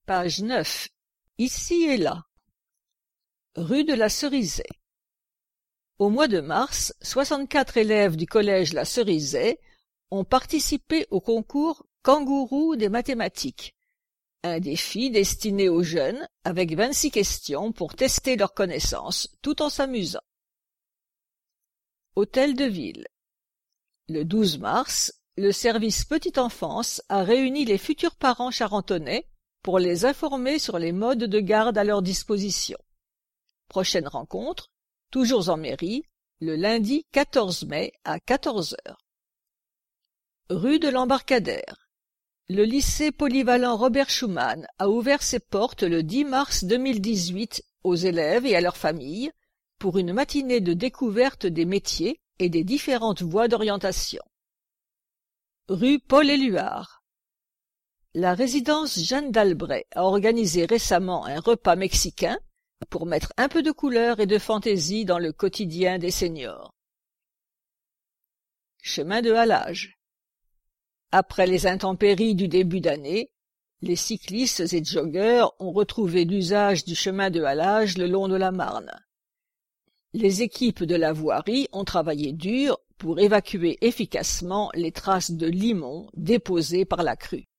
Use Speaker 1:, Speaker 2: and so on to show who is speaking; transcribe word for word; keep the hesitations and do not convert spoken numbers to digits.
Speaker 1: Page neuf. Ici et là. Rue de la Cerisaie. Au mois de mars, soixante-quatre élèves du collège La Cerisaie ont participé au concours Kangourou des mathématiques, un défi destiné aux jeunes avec vingt-six questions pour tester leurs connaissances tout en s'amusant. Hôtel de Ville. Le douze mars, le service Petite Enfance a réuni les futurs parents charentonais pour les informer sur les modes de garde à leur disposition. Prochaine rencontre, toujours en mairie, le lundi quatorze mai à quatorze heures. Rue de l'Embarcadère. Le lycée polyvalent Robert Schuman a ouvert ses portes le dix mars deux mille dix-huit aux élèves et à leurs familles pour une matinée de découverte des métiers et des différentes voies d'orientation. Rue Paul-Éluard. La résidence Jeanne d'Albret a organisé récemment un repas mexicain pour mettre un peu de couleur et de fantaisie dans le quotidien des seniors. Chemin de halage. Après les intempéries du début d'année, les cyclistes et joggeurs ont retrouvé l'usage du chemin de halage le long de la Marne. Les équipes de la voirie ont travaillé dur pour évacuer efficacement les traces de limon déposées par la crue.